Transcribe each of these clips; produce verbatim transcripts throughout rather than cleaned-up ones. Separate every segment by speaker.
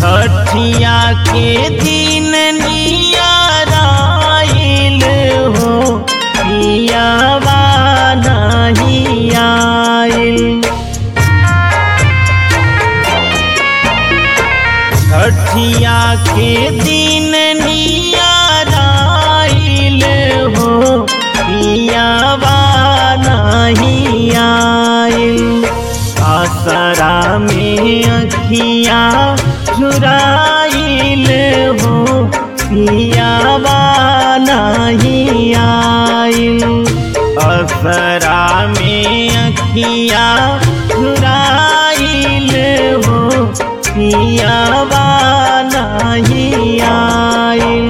Speaker 1: छठिया के दिन नियराइल हो पियावा नहीं आइल। छठिया के दिन नियराइल हो पियावा नहीं आइल। आसरा में अखिया झुराइल हो पियावा नहीं आइल। आसरा में अखिया झुराइल हो पियावा नहीं आइल।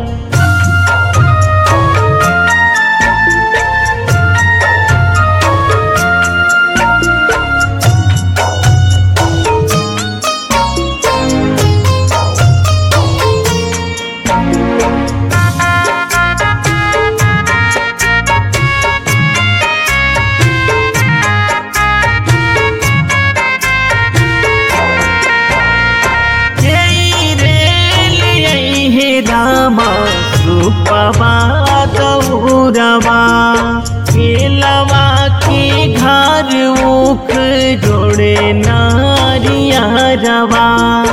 Speaker 1: रूपवा गौरवा केलवा के घर उख जोड़े नारिया रवा।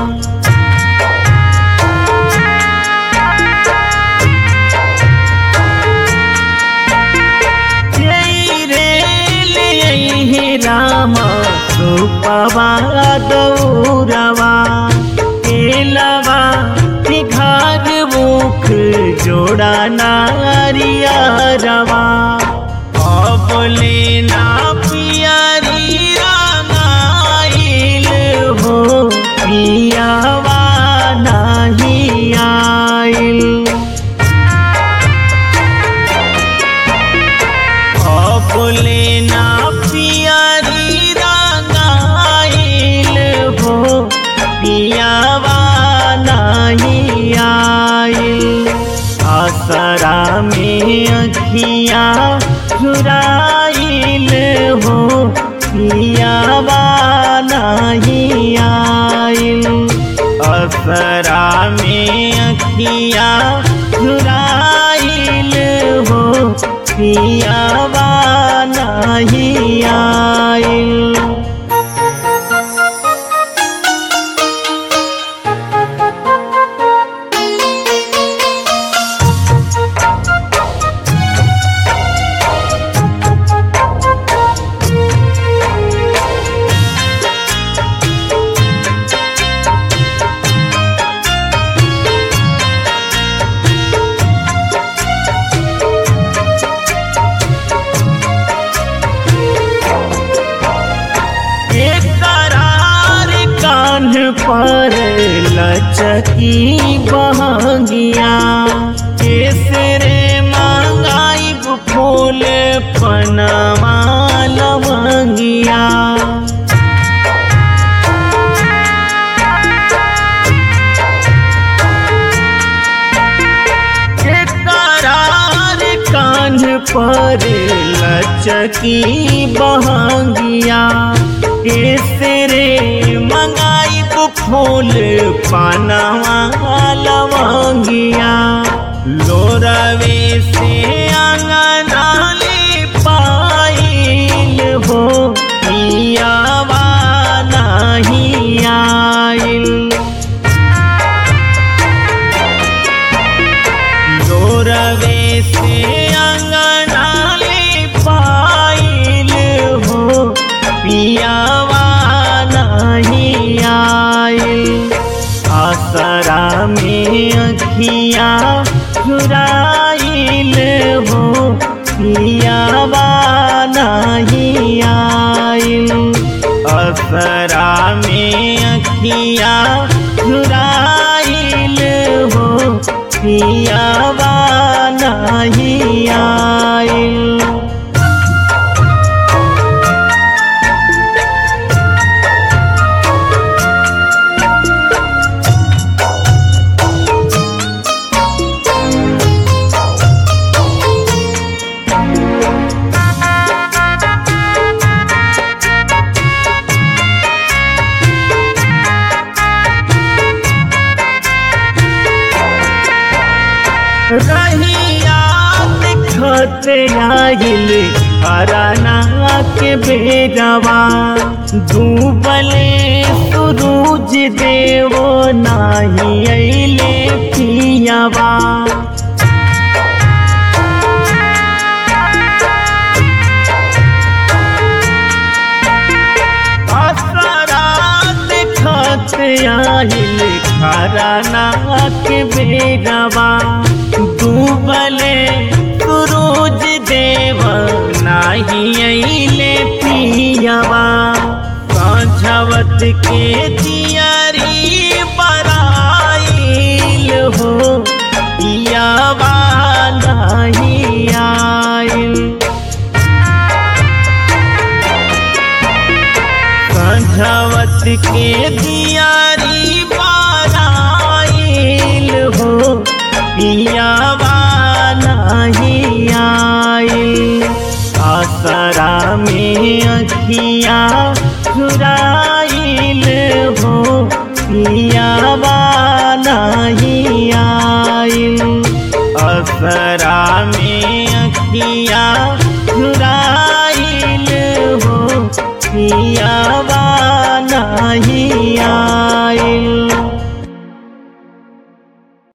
Speaker 1: रामा रूपवा गौरवा केलवा के घर मुख जोड़ा नारिया रवा। बोले ना पियारी रंगाइल हो पियावा नहीं आइल। बोले ना पियारी रंगाइल हो पियावा नहीं आइल। आसरा में अखिया झुराइल हो पियावा नहीं आइल। आसरा में अखिया झुराइल हो पियावा नहीं आइल। पर लचकी बहंगिया केसरे मांगाई फूल पनमा लवंगिया। करार कान्ह पर लचकी बहंगिया केसरे मंगाई फूल पनवा लवंगिया। लोरवे से अंगना ले पाइल हो पियावा नहीं आइल। लोरवे से अंगना ले पाइल हो पियावा नहीं आइल। आसरा में अखिया झुराइल हो पियावा नहीं आइल। आसरा में अखिया झुराइल हो पियावा नहीं आइल। रहिया दिखत आइल अराना के बेरवा डूबले सूरज देवो नाही अइले पियावा आइल खराना के बेरवा डूबले सूरज देव नाही अइले पियावा साझवत के दियारी बराइल हो पियावा नाही आइल साझवत के दियारी बराइल हो पियावा नहीं आइल आसरा में अखियाँ चुराइल हो पियावा नहीं आइल आसरा में अखियाँ